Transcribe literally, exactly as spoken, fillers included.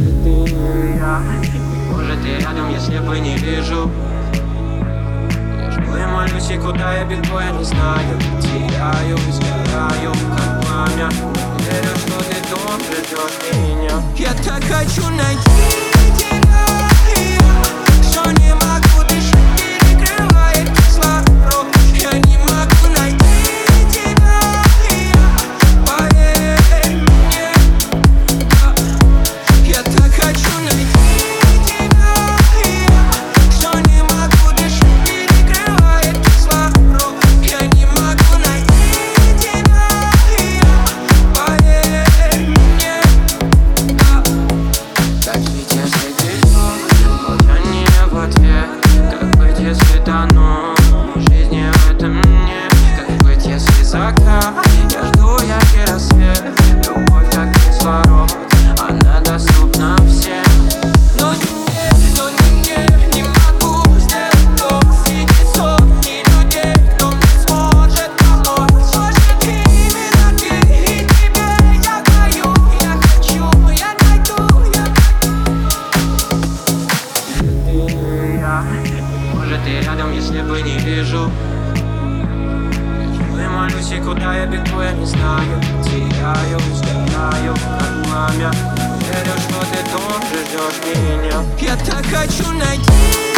Ты и я, может и рядом, если бы не вижу. Я жду и молюсь, и куда я бегу, я не знаю. Теряю, сгораю, как пламя. Верю, что ты тоже ждешь меня. Я так хочу найти тебя, что не могу дышать, перекрывает кислород. Я не могу найти тебя, поверь мне. Я так хочу найти тебя, что не могу дышать, перекрывает кислород. Я не могу найти тебя, поверь мне. Так ведь если ты молчание в ответ, как быть, если тону в жизни в этом нет? Как быть, если за окна я жду яркий рассвет? Любовь как кислород, она доступна всем. Но не мне, но не мне, не могу сделать то. Среди сотни людей, кто мне сможет помочь. Может именно ты, и тебе я даю. Я хочу, я найду, я Ты и я, может и рядом, если бы не вижу. Я жду и молюсь, и куда я бегу, я не знаю. Теряю, сгораю, как пламя. Верю, что ты тоже ждешь меня. Я так хочу найти